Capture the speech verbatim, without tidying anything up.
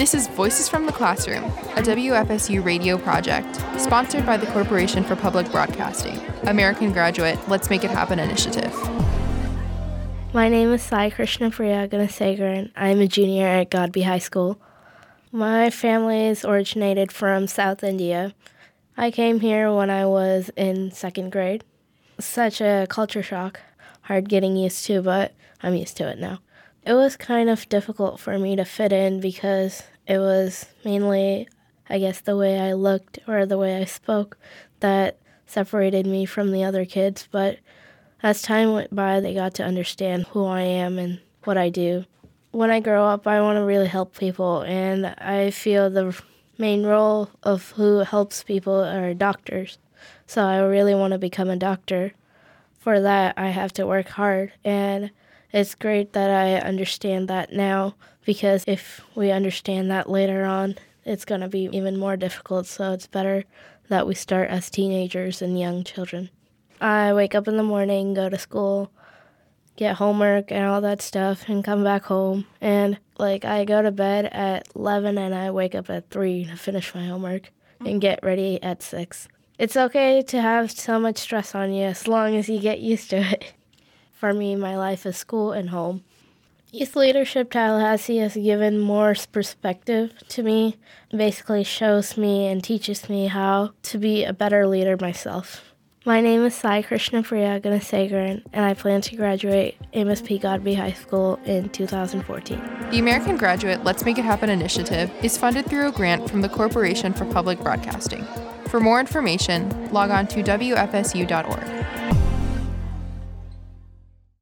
This is Voices from the Classroom, a W F S U radio project sponsored by the Corporation for Public Broadcasting, American Graduate Let's Make It Happen initiative. My name is Sai Krishna Priya Gunasegaran. I'm a junior at Godby High School. My family is originated from South India. I came here when I was in second grade. Such a culture shock, hard getting used to, but I'm used to it now. It was kind of difficult for me to fit in because it was mainly, I guess, the way I looked or the way I spoke that separated me from the other kids. But as time went by, they got to understand who I am and what I do. When I grow up, I want to really help people, and I feel the main role of who helps people are doctors. So I really want to become a doctor. For that, I have to work hard, and it's great that I understand that now, because if we understand that later on, it's going to be even more difficult, so it's better that we start as teenagers and young children. I wake up in the morning, go to school, get homework and all that stuff, and come back home, and like I go to bed at eleven and I wake up at three to finish my homework and get ready at six. It's okay to have so much stress on you as long as you get used to it. For me, my life is school and home. Youth Leadership Tallahassee has given more perspective to me, basically shows me and teaches me how to be a better leader myself. My name is Sai Krishna Priya Gunasegaran, and I plan to graduate Amos P. Godby High School in two thousand fourteen. The American Graduate Let's Make It Happen initiative is funded through a grant from the Corporation for Public Broadcasting. For more information, log on to W F S U dot org.